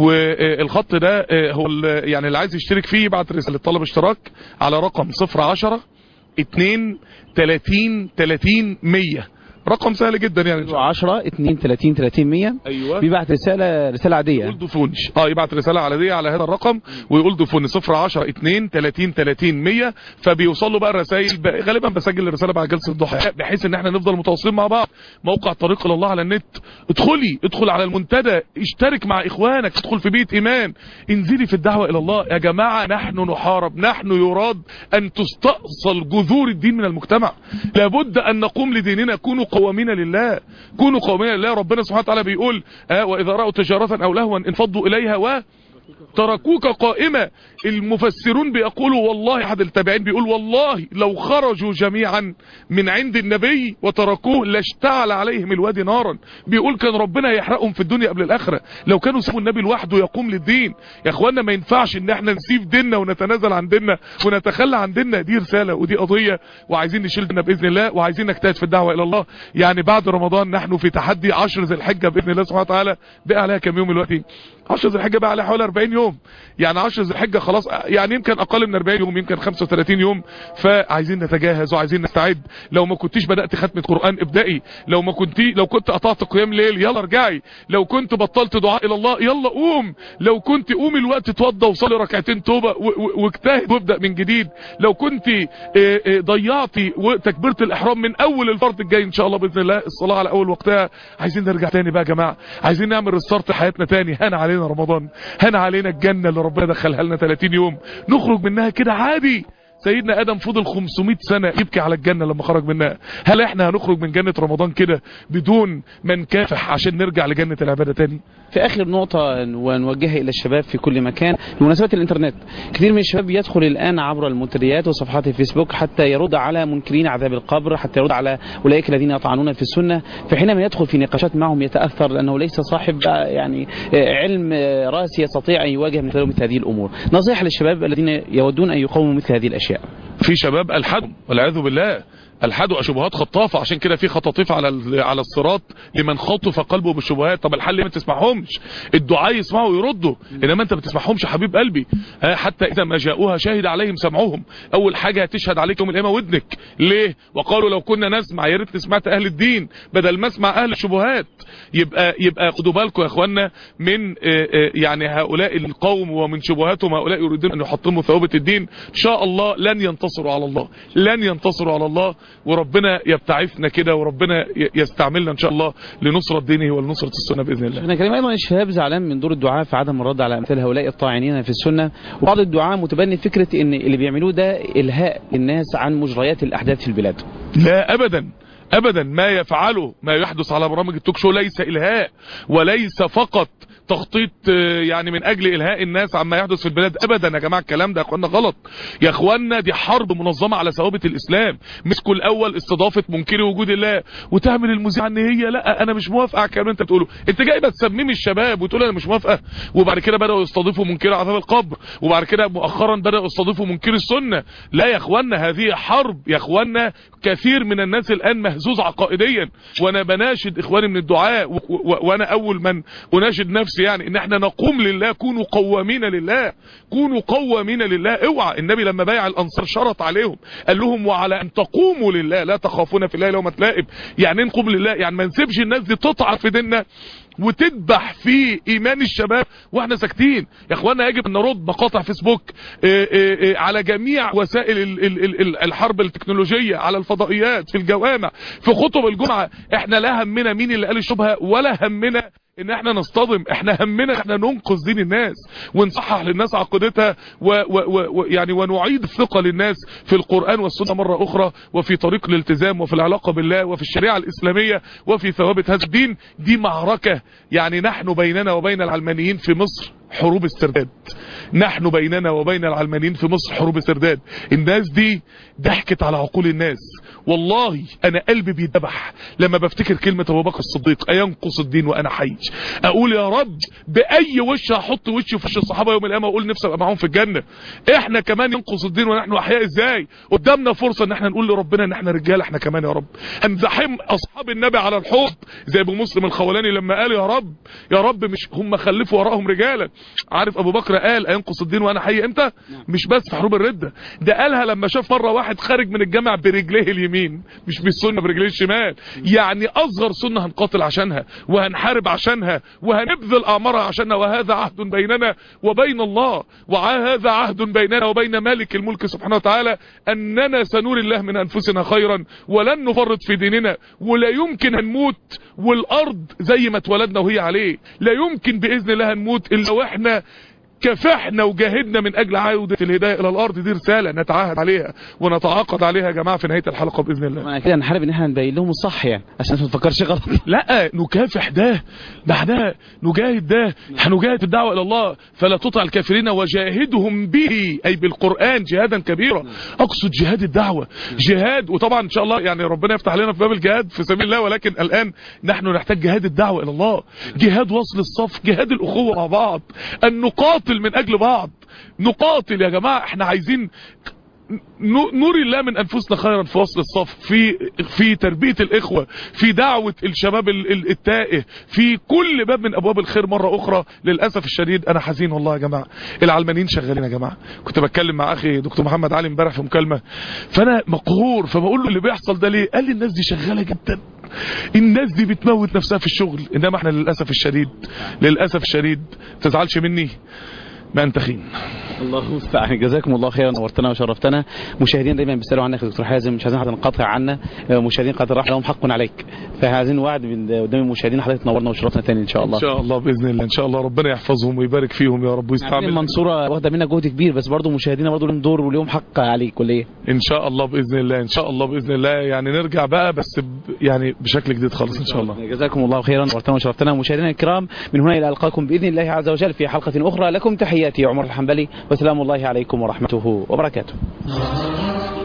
والخط ده هو يعني اللي عايز يشترك فيه يبعت رساله طلب اشتراك على رقم صفر عشرة اتنين تلاتين تلاتين مية. رقم سهل جدا يعني. عشرة اتنين تلاتين تلاتين مية. ايوه. بيبعت رساله رساله عاديه. يقول ضيفوني. اه يبعت رساله عاديه على هذا الرقم ويقول ضيفوني صفر عشرة اتنين تلاتين تلاتين مية. فبيوصل له بقى الرسائل. غالبا بسجل الرساله بعد جلسه الضحى بحيث ان احنا نفضل متواصلين مع بعض. موقع طريق الى الله على النت. ادخلي ادخل على المنتدى، اشترك مع اخوانك، ادخل في بيت ايمان، انزلي في الدعوه الى الله يا جماعه. نحن نحارب، نحن يراد ان تستأصل جذور الدين من المجتمع. لابد ان نقوم لديننا. كونوا قوامين لله، كونوا قوامين لله. ربنا سبحانه وتعالى بيقول آه واذا رأوا تجارة او لهوا انفضوا اليها و تركوك قائمة. المفسرون بيقولوا والله، احد التابعين بيقول والله لو خرجوا جميعا من عند النبي وتركوه لاشتعل عليهم الوادي نارا. بيقول كان ربنا يحرقهم في الدنيا قبل الاخره لو كانوا سابوا النبي لوحده يقوم للدين. يا اخوانا ما ينفعش ان احنا نسيب ديننا ونتنازل عن ديننا ونتخلى عن ديننا. دي رساله ودي قضيه، وعايزين نشيل ديننا باذن الله، وعايزين نجتهد في الدعوه الى الله. يعني بعد رمضان نحن في تحدي عشر ذي الحجه باذن الله سبحانه وتعالى. بقى عليها كام يوم دلوقتي؟ عشر ذي الحجه بقى عليها حوالي أربعين يوم. يعني عشر ذي الحجه خلاص، يعني يمكن اقل من أربعين يوم، يمكن خمسة وثلاثين يوم. فعايزين نتجهز وعايزين نستعد. لو ما كنتيش بدات ختمه قران ابدأي، لو ما كنتي لو كنت قطعت قيام ليل يلا ارجعي، لو كنت بطلت دعاء الى الله يلا قوم، لو كنت قومي الوقت اتوضى وصلي ركعتين توبه واجتهد وابدا من جديد، لو كنت ضيعتي تكبيره الاحرام من اول الفرض الجاي ان شاء الله باذن الله الصلاه على اول وقتها. عايزين نرجع تاني بقى يا جماعه، عايزين نعمل ريستارت حياتنا تاني. هان علينا رمضان، هان علينا الجنه اللي ربنا دخلها لنا ثلاثين يوم، نخرج منها كده عادي. سيدنا ادم فضل خمسمائة سنة يبكي على الجنة لما خرج منها. هل احنا هنخرج من جنة رمضان كده بدون ما نكافح عشان نرجع لجنة العبادة تاني؟ في اخر نقطة ونوجهها الى الشباب في كل مكان بمناسبة الانترنت، كثير من الشباب يدخل الان عبر المنتديات وصفحات الفيسبوك حتى يرد على منكرين عذاب القبر، حتى يرد على اولئك الذين يطعنون في السنة. فحينما يدخل في نقاشات معهم يتاثر لانه ليس صاحب يعني علم راسي يستطيع ان يواجه من خلاله مثل هذه الامور. نصيحة للشباب الذين يودون ان يقاوموا مثل هذه الاشياء. في شباب الحدوا والعياذ بالله، الحدوا شبهات خطافه، عشان كده في خطاطيف على على الصراط لمن خطف قلبه بالشبهات. طب الحل ما تسمعهمش، الدعاء يسمعوا ويردوا، انما انت ما بتسمعهمش حبيب قلبي. حتى اذا ما جاءوها شهد عليهم سمعهم. اول حاجه هتشهد عليك يوم القيامه ودنك. ليه؟ وقالوا لو كنا نسمع يا ريت سمعت اهل الدين بدل ما اسمع اهل الشبهات. يبقى يبقى خدوا بالكم يا اخوانا من يعني هؤلاء القوم ومن شبهاتهم. هؤلاء يريدون ان يحطموا ثوابت الدين. ان شاء الله لن ينتصر ينتصروا على الله، لن ينتصروا على الله. وربنا يبتعثنا كده، وربنا يستعملنا ان شاء الله لنصرة دينه ولنصرة السنة باذن الله. احنا كريم ايضا الشباب زعلان من دور الدعاء في عدم الرد على امثال هؤلاء الطاعنين في السنة، وبعض الدعاء متبني فكرة ان اللي بيعملوه ده الهاء الناس عن مجريات الاحداث في البلاد. لا ابدا ابدا، ما يفعله ما يحدث على برامج التوك شو ليس الهاء، وليس فقط تخطيط يعني من اجل الهاء الناس عما يحدث في البلاد. ابدا يا جماعه، الكلام ده يا اخوانا غلط يا اخوانا، دي حرب منظمه على ثوابت الاسلام. مسكوا الاول استضافه منكري وجود الله، وتعمل المذيعه ان هي لا انا مش موافقه على الكلام اللي انت بتقوله. انت جاي بتسمم الشباب وتقول انا مش موافقه. وبعد كده بداوا يستضيفوا منكري عذاب القبر، وبعد كده مؤخرا بداوا يستضيفوا منكري السنه. لا يا اخوانا، هذه حرب يا اخوانا. كثير من الناس الان مهزوز عقائديا، وانا بناشد اخواني من الدعاء وانا اول من اناشد نفسي يعني ان احنا نقوم لله. كونوا قوامين لله، كونوا قوامين لله. اوعى، النبي لما بايع الانصار شرط عليهم قال لهم وعلى ان تقوموا لله لا تخافون في الله لومة لائم. يعني نقوم لله، يعني ما نسيبش الناس دي تطعن في ديننا وتذبح في ايمان الشباب واحنا ساكتين. يا اخوانا يجب ان نرد مقاطع فيسبوك اه اه اه على جميع وسائل الحرب التكنولوجية، على الفضائيات، في الجوامع، في خطب الجمعة. احنا لا همنا مين اللي قال الشبهة، ولا همنا ان احنا نصطدم. احنا همنا احنا ننقذ دين الناس ونصحح للناس عقيدتها ويعني ونعيد الثقة للناس في القرآن والسنة مرة اخرى، وفي طريق الالتزام، وفي العلاقة بالله، وفي الشريعة الاسلامية، وفي ثوابت هذا الدين. دي معركة يعني نحن بيننا وبين العلمانيين في مصر حروب استرداد. نحن بيننا وبين العلمانيين في مصر حروب استرداد. الناس دي ضحكت على عقول الناس. والله انا قلبي بيدبح لما بفتكر كلمة ابو بكر الصديق اينقص الدين وانا حي. اقول يا رب باي وش هحط وشي في وش الصحابة يوم القيامة واقول نفسي ابقى معاهم في الجنة. احنا كمان ينقص الدين ونحن احياء ازاي؟ قدامنا فرصة ان احنا نقول لربنا ان احنا رجال. احنا كمان يا رب هنزحم اصحاب النبي على الحوض زي ابو مسلم الخولاني لما قال يا رب يا رب مش هم خلفوا وراهم رجالا. عارف ابو بكر قال اينقص الدين وانا حي امتى؟ مش بس في حروب الردة، ده قالها لما شاف مرة واحد خارج من الجامع برجليه اليمين مش بالسنة برجليه الشمال. يعني اصغر سنة هنقاتل عشانها وهنحارب عشانها وهنبذل اعمارها عشانها، وهذا عهد بيننا وبين الله، وهذا عهد بيننا وبين مالك الملك سبحانه وتعالى اننا سنور الله من انفسنا خيرا ولن نفرط في ديننا. ولا يمكن هنموت والارض زي ما اتولدنا وهي عليه، لا يمكن باذن الله هنموت الا واحنا كفحنا وجاهدنا من اجل عودة الهداية الى الارض. دي رسالة نتعاهد عليها ونتعاقد عليها يا جماعة في نهاية الحلقة باذن الله. انا كده نحارب ان احنا نبين لهم الصح يعني عشان ما تفكرش غلط. لا نكافح ده بعدها نجاهد ده. هنجاهد في الدعوة الى الله فلا تطع الكافرين وجاهدهم به اي بالقرآن جهادا كبيرا. اقصد جهاد الدعوة جهاد، وطبعا ان شاء الله يعني ربنا يفتح لنا في باب الجهاد في سبيل الله، ولكن الان نحن نحتاج جهاد الدعوة الى الله، جهاد وصل الصف، جهاد الاخوة مع بعض، ان نقاتل من اجل بعض. نقاتل يا جماعة. احنا عايزين نور الله من انفسنا خيرا في وصل الصف، في في تربية الاخوة، في دعوة الشباب التائه، في كل باب من ابواب الخير مرة اخرى. للأسف الشديد انا حزين والله يا جماعة، العلمانيين شغالين يا جماعة. كنت بتكلم مع اخي دكتور محمد علي امبارح في مكالمة، فانا مقهور فبقول له اللي بيحصل ده ليه؟ قال لي الناس دي شغالة جدا، الناس دي بتموت نفسها في الشغل، انما احنا للأسف الشديد للأسف الشديد تزعلش مني ما انت خين. الله المستعان. جزاكم الله خيرا، نورتنا وشرفتنا. مشاهدين دايما بيسالوا عنك يا دكتور حازم، مش عايزين حد ننقطع عنا. مشاهدين قد راح لهم حق عليك، فعايزين وعد قدام المشاهدين حضرتك تنورنا وشرفتنا تاني ان شاء الله. ان شاء الله باذن الله، ان شاء الله ربنا يحفظهم ويبارك فيهم يا رب ويستعمل. المنصوره واخده منا جهد كبير، بس برضه مشاهدينا برضه لهم دور ولهم حق عليك كليه. ان شاء الله باذن الله، ان شاء الله باذن الله يعني نرجع بقى بس ب... يعني بشكل جديد خالص ان شاء الله. جزاكم الله خيرا، نورتنا وشرفتنا. مشاهدينا الكرام، من هنا الى القاكم باذن الله عز وجل في حلقه اخرى. لكم تحياتي عمر الحنبلي، وسلام الله عليكم ورحمته وبركاته.